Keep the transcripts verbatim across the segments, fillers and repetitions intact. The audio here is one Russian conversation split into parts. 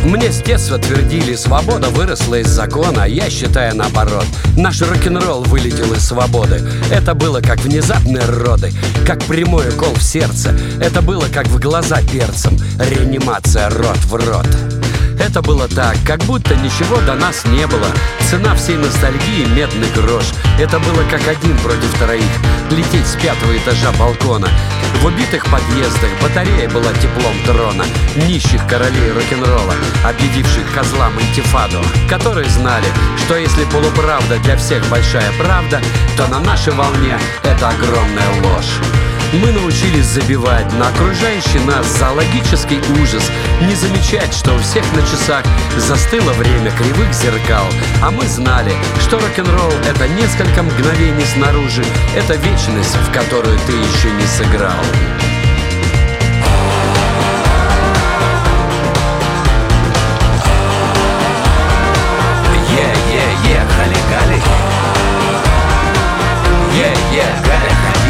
Мне с детства твердили: свобода выросла из закона, а я считаю наоборот. Наш рок-н-ролл вылетел из свободы. Это было как внезапные роды, как прямой укол в сердце. Это было как в глаза перцем, реанимация рот в рот. Это было так, как будто ничего до нас не было. Цена всей ностальгии — медный грош. Это было как один против троих, лететь с пятого этажа балкона. В убитых подъездах батарея была теплом трона нищих королей рок-н-ролла, объявивших козлам интифаду, которые знали, что если полуправда для всех большая правда, то на нашей волне это огромная ложь. Мы научились забивать на окружающий нас зоологический ужас, не замечать, что у всех на часах застыло время кривых зеркал. А мы знали, что рок-н-ролл — это несколько мгновений снаружи, это вечность, в которую ты еще не сыграл. Е-е-е, хали-гали. Е-е, галя-хади.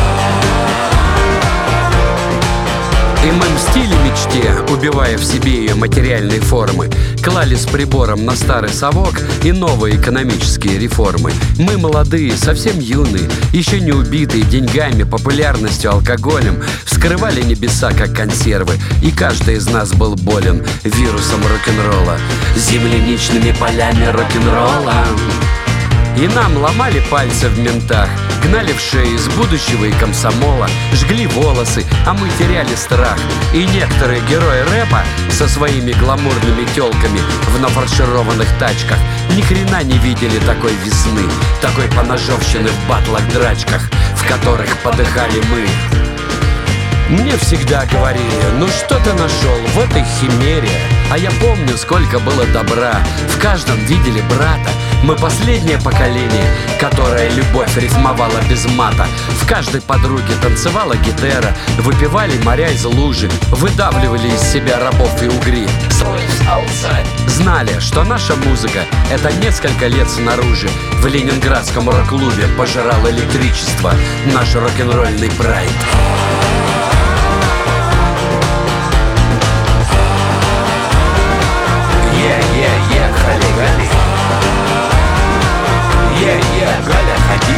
И мы мстили мечте, убивая в себе ее материальные формы. Клали с прибором на старый совок и новые экономические реформы. Мы молодые, совсем юные, еще не убитые деньгами, популярностью, алкоголем, вскрывали небеса, как консервы. И каждый из нас был болен вирусом рок-н-ролла, земляничными полями рок-н-ролла. И нам ломали пальцы в ментах, гнали в шею из будущего и комсомола, жгли волосы, а мы теряли страх. И некоторые герои рэпа со своими гламурными тёлками в нафаршированных тачках ни хрена не видели такой весны, такой поножовщины в батлах-драчках, в которых подыхали мы. Мне всегда говорили: ну что ты нашел в этой химере? А я помню, сколько было добра. В каждом видели брата. Мы последнее поколение, которое любовь рифмовала без мата. В каждой подруге танцевала гитара. Выпивали моря из лужи, выдавливали из себя рабов и угри. Знали, что наша музыка — это несколько лет снаружи. В ленинградском рок-клубе пожирал электричество наш рок-н-ролльный прайд. Е-е-е, хали-гали. Е-е, галя-хади.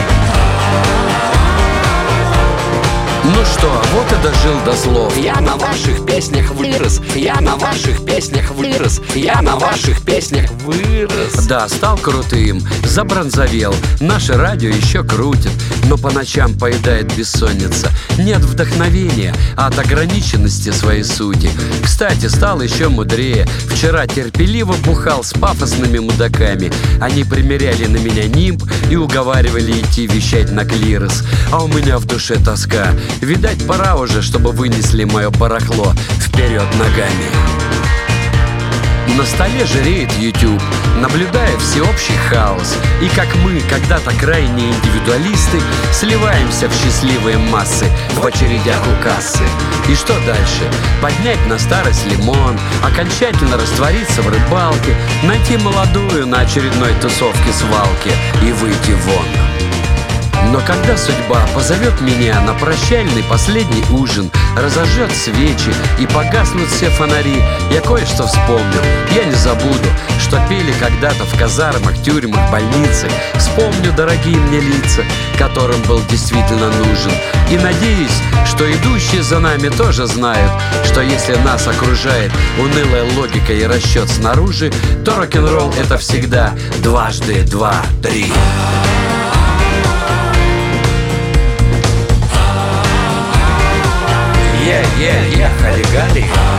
Ну что, вот и дожил до слов. Я на ваших песнях вырос, я на ваших песнях вырос, я на ваших песнях вырос. Да, стал крутым, забронзовел, наше радио еще крутит, но по ночам поедает бессонница. Нет вдохновения, а от ограниченности своей сути. Кстати, стал еще мудрее. Вчера терпеливо бухал с пафосными мудаками. Они примеряли на меня нимб и уговаривали идти вещать на клирос. А у меня в душе тоска. Видать, пора уже, чтобы вынесли мое барахло вперед ногами. На столе жиреет YouTube, наблюдая всеобщий хаос. И как мы, когда-то крайние индивидуалисты, сливаемся в счастливые массы в очередях у кассы. И что дальше? Поднять на старость лимон, окончательно раствориться в рыбалке, найти молодую на очередной тусовке свалки и выйти вон. Но когда судьба позовет меня на прощальный последний ужин, разожжет свечи и погаснут все фонари, я кое-что вспомню. Я не забуду, что пели когда-то в казармах, тюрьмах, больницах. Вспомню дорогие мне лица, которым был действительно нужен. И надеюсь, что идущие за нами тоже знают, что если нас окружает унылая логика и расчет снаружи, то рок-н-ролл — это всегда дважды два-три. Е-е-е, хали-гали.